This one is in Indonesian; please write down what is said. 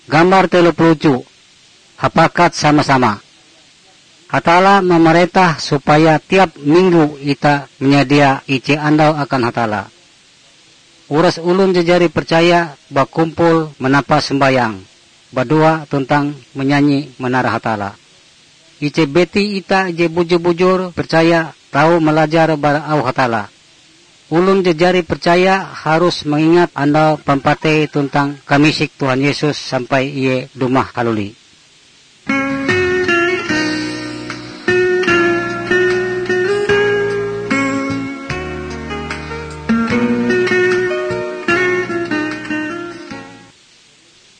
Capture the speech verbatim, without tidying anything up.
Gambar telu pelucu, hapakat sama-sama. Hatala memerintah supaya tiap minggu ita menyedia ice andau akan hatala. Uras ulun jejari percaya bakumpul menapa sembayang, badua tentang menyanyi menara hatala. Ice beti ita je bujur-bujur percaya tahu melajar bara au hatala. Ulun jejari percaya harus mengingat andau pampate tentang kamisik Tuhan Yesus sampai iye dumah kaluli.